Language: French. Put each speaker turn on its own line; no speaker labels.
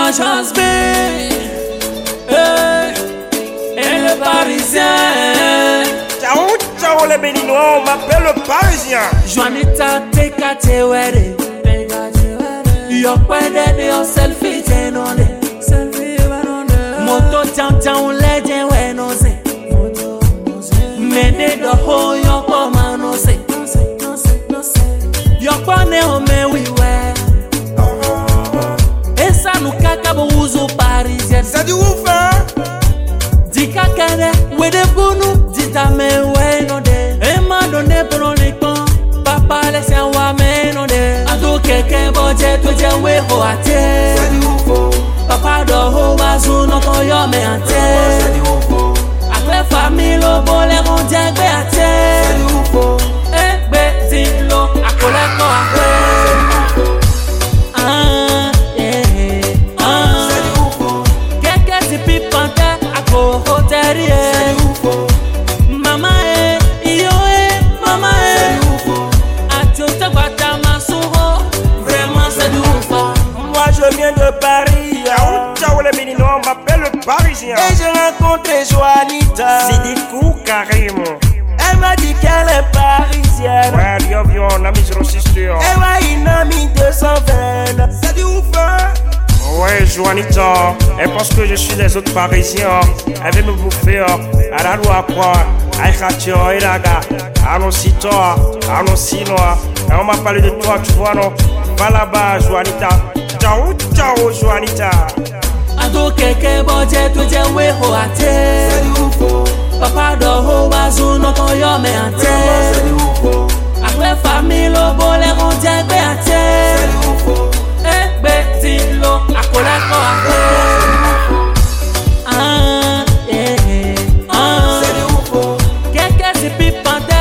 l'agence B. Et le Parisien.
Ciao, ciao les Béninois, on m'appelle le Parisien.
Juanita, teka te wede. Yo kwede de yo selfie tenonde. Moto jam jam legend we no se. Mene do ho yo koma no se. Yo kwane ho me we we. Esa no kaka bo uzo Parisien.
C'est du ouf hein.
Dika kene we de bunu dita me we no de. Ema do ne pro le kon. Papa laisse un wa me no de. Ado keke boje to je we ho ate.
C'est du ouf.
Papa do ho bazu no ko yo me ate.
C'est du ouf.
Akwe famille lo bole ron jagbe ate.
C'est du ouf.
Egbe ti lo akole ko akwe.
C'est du ouf.
Keke ti pipante ako hoterie. Mama iyo mama atio te gbata masuro. Vraiment c'est du ouf.
Moi je viens de Paris. Ciao, ciao les Béninois, on m'appelle le Parisien. Et j'ai rencontré Juanita. C'est des coups carrément. Elle m'a dit qu'elle est parisienne. Ouais, viens, on a mis sur le sister. Elle m'a une amie 220. C'est du ouf hein. Ouais, Juanita, elle pense que je suis des autres parisiens. Elle veut me bouffer à la loi quoi. Aïkhatio, Elaga, Anosito, Anosino. Et on m'a parlé de toi, tu vois non. Va là-bas, Juanita. Ciao, ciao, Juanita.
Ado keke boje to je we ho ate.
C'est du ouf.
Papa do ho bazu no ko yo me ate.
C'est du ouf.
Akwe famille lo bole ron jagbe ate.
C'est du ouf.
Egbe ti lo akole ko akwe.
C'est du ouf.
Keke si pipante